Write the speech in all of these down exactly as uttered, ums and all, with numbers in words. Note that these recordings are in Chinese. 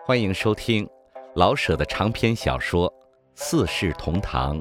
欢迎收听老舍的长篇小说《四世同堂》。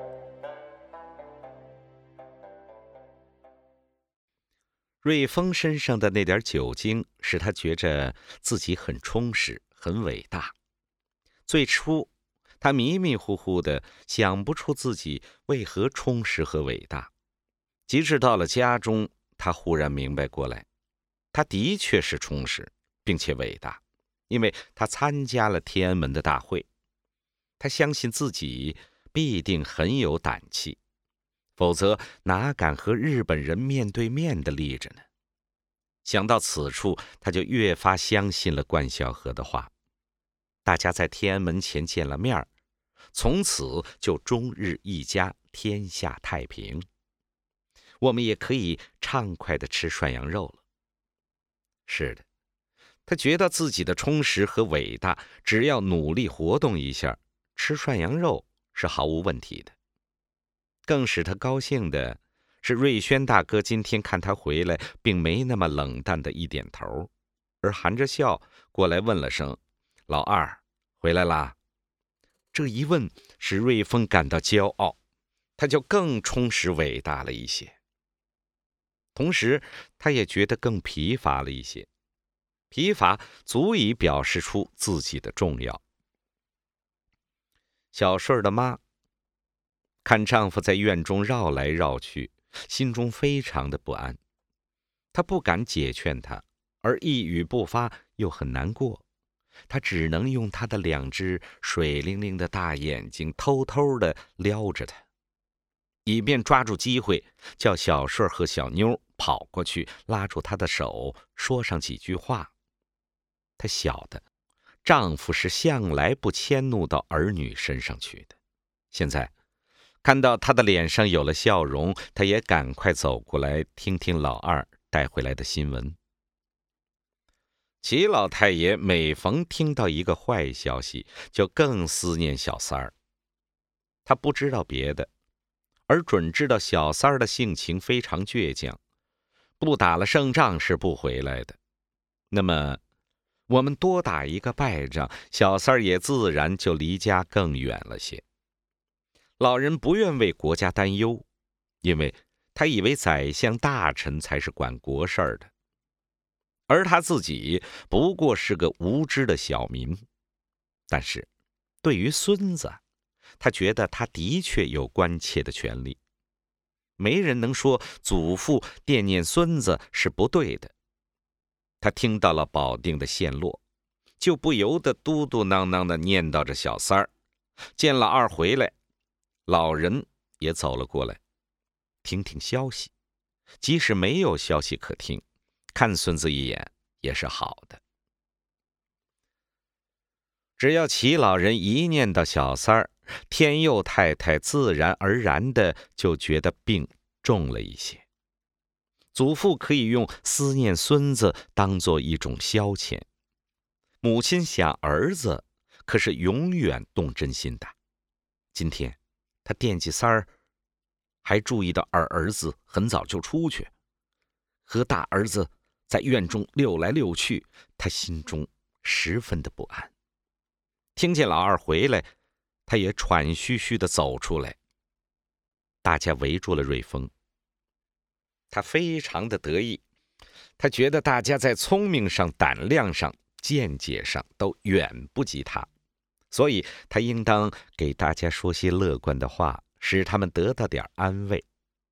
瑞丰身上的那点酒精使他觉着自己很充实，很伟大。最初他迷迷糊糊的想不出自己为何充实和伟大，及至到了家中，他忽然明白过来，他的确是充实并且伟大，因为他参加了天安门的大会。他相信自己必定很有胆气，否则哪敢和日本人面对面的立着呢？想到此处，他就越发相信了冠晓荷的话。大家在天安门前见了面，从此就中日一家，天下太平。我们也可以畅快地吃涮羊肉了。是的，他觉得自己的充实和伟大，只要努力活动一下，吃涮羊肉是毫无问题的。更使他高兴的是，瑞轩大哥今天看他回来，并没那么冷淡的一点头，而含着笑过来问了声：“老二，回来啦？”这一问使瑞丰感到骄傲，他就更充实伟大了一些。同时他也觉得更疲乏了一些，疲乏足以表示出自己的重要。小顺的妈看丈夫在院中绕来绕去，心中非常的不安。她不敢解劝他，而一语不发又很难过。她只能用她的两只水灵灵的大眼睛偷偷地撩着他，以便抓住机会叫小顺和小妞跑过去，拉住她的手，说上几句话。她晓得丈夫是向来不迁怒到儿女身上去的，现在看到她的脸上有了笑容，她也赶快走过来听听老二带回来的新闻。齐老太爷每逢听到一个坏消息，就更思念小三儿。他不知道别的，而准知道小三儿的性情非常倔强，不打了胜仗是不回来的。那么我们多打一个败仗，小三儿也自然就离家更远了些。老人不愿为国家担忧，因为他以为宰相大臣才是管国事儿的，而他自己不过是个无知的小民。但是对于孙子，他觉得他的确有关切的权利。没人能说祖父惦念孙子是不对的。他听到了保定的陷落，就不由得嘟嘟囔囔地念叨着小三儿。见老二回来，老人也走了过来，听听消息。即使没有消息可听，看孙子一眼也是好的。只要齐老人一念到小三儿，天佑太太自然而然的就觉得病重了一些。祖父可以用思念孙子当做一种消遣，母亲想儿子可是永远动真心的。今天他惦记三儿，还注意到二儿子很早就出去，和大儿子在院中溜来溜去，他心中十分的不安。听见老二回来，他也喘吁吁地走出来。大家围住了瑞丰，他非常的得意，他觉得大家在聪明上、胆量上、见解上都远不及他，所以他应当给大家说些乐观的话，使他们得到点安慰。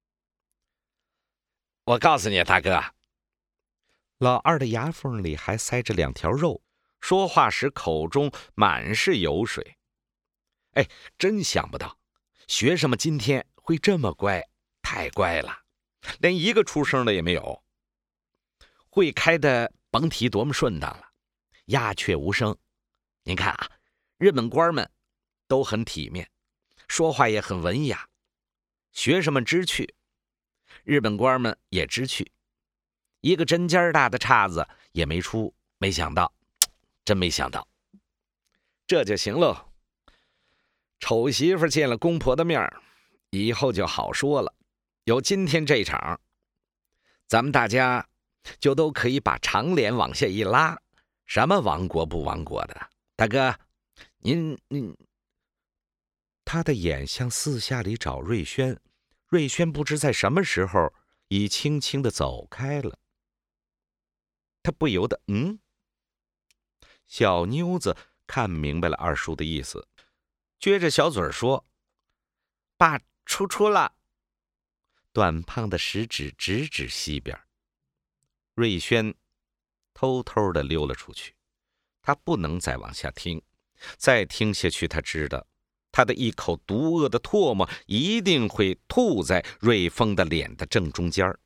我告诉你，大哥，老二的牙缝里还塞着两条肉，说话时口中满是油水。哎，真想不到学生们今天会这么乖，太乖了，连一个出声的也没有。会开的甭提多么顺当了，鸦雀无声。您看啊，日本官们都很体面，说话也很文雅。学生们知趣，日本官们也知趣，一个针尖大的岔子也没出。没想到，真没想到，这就行喽。丑媳妇见了公婆的面，以后就好说了。有今天这场，咱们大家就都可以把长脸往下一拉，什么亡国不亡国的， 大哥，您您……他的眼向四下里找瑞轩，瑞轩不知在什么时候已轻轻地走开了。他不由得嗯。小妞子看明白了二叔的意思，撅着小嘴说：“爸出出了。”短胖的食指指指西边。瑞轩偷偷地溜了出去，他不能再往下听，再听下去，他知道他的一口毒恶的唾沫一定会吐在瑞丰的脸的正中间。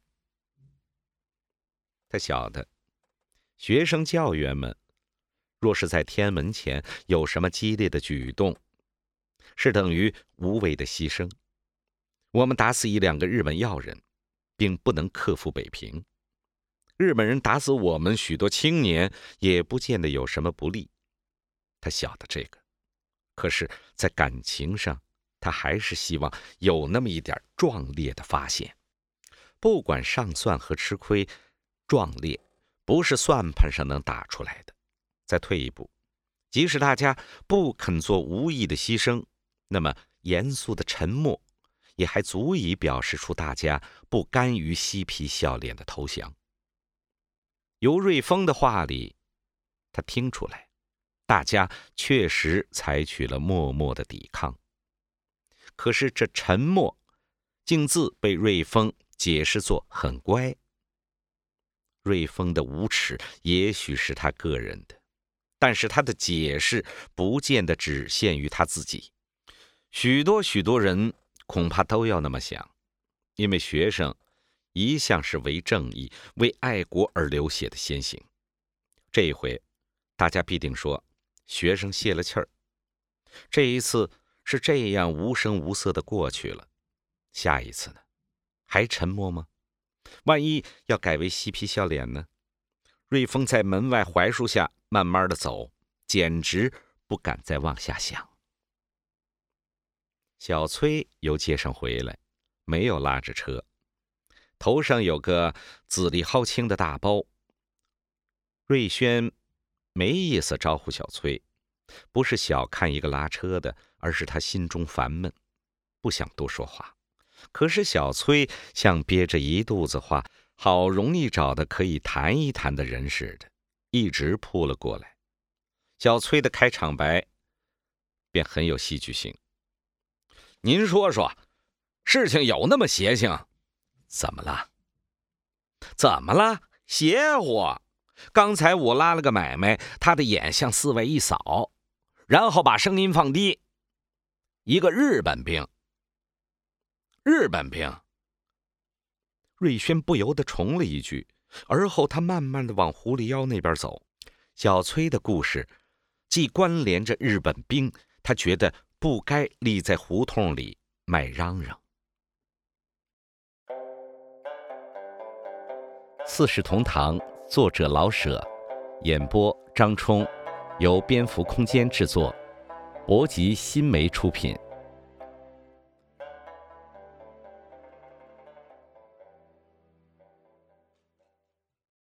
他晓得，学生教员们若是在天安门前有什么激烈的举动，是等于无谓的牺牲。我们打死一两个日本要人，并不能克服北平。日本人打死我们许多青年，也不见得有什么不利。他晓得这个，可是在感情上，他还是希望有那么一点壮烈的发现。不管上算和吃亏，壮烈不是算盘上能打出来的。再退一步，即使大家不肯做无意的牺牲，那么严肃的沉默也还足以表示出大家不甘于嬉皮笑脸的投降。由瑞丰的话里，他听出来，大家确实采取了默默的抵抗。可是这沉默竟自被瑞丰解释作很乖。瑞丰的无耻也许是他个人的，但是他的解释不见得只限于他自己。许多许多人恐怕都要那么想，因为学生一向是为正义、为爱国而流血的先行。这一回，大家必定说学生泄了气儿。这一次是这样无声无色的过去了，下一次呢？还沉默吗？万一要改为嬉皮笑脸呢？瑞丰在门外槐树下慢慢的走，简直不敢再往下想。小崔由街上回来，没有拉着车，头上有个紫里蒿青的大包。瑞轩没意思招呼小崔，不是小看一个拉车的，而是他心中烦闷，不想多说话。可是小崔像憋着一肚子话，好容易找的可以谈一谈的人似的，一直扑了过来。小崔的开场白便很有戏剧性。您说说，事情有那么邪性？怎么了？怎么了？邪乎！刚才我拉了个买卖，他的眼向四外一扫，然后把声音放低。一个日本兵。日本兵。瑞轩不由得重了一句，而后他慢慢的往狐狸腰那边走。小崔的故事既关联着日本兵，他觉得不该立在胡同里卖嚷嚷。四世同堂，作者老舍，演播张冲，由蝙蝠空间制作，博吉新媒出品。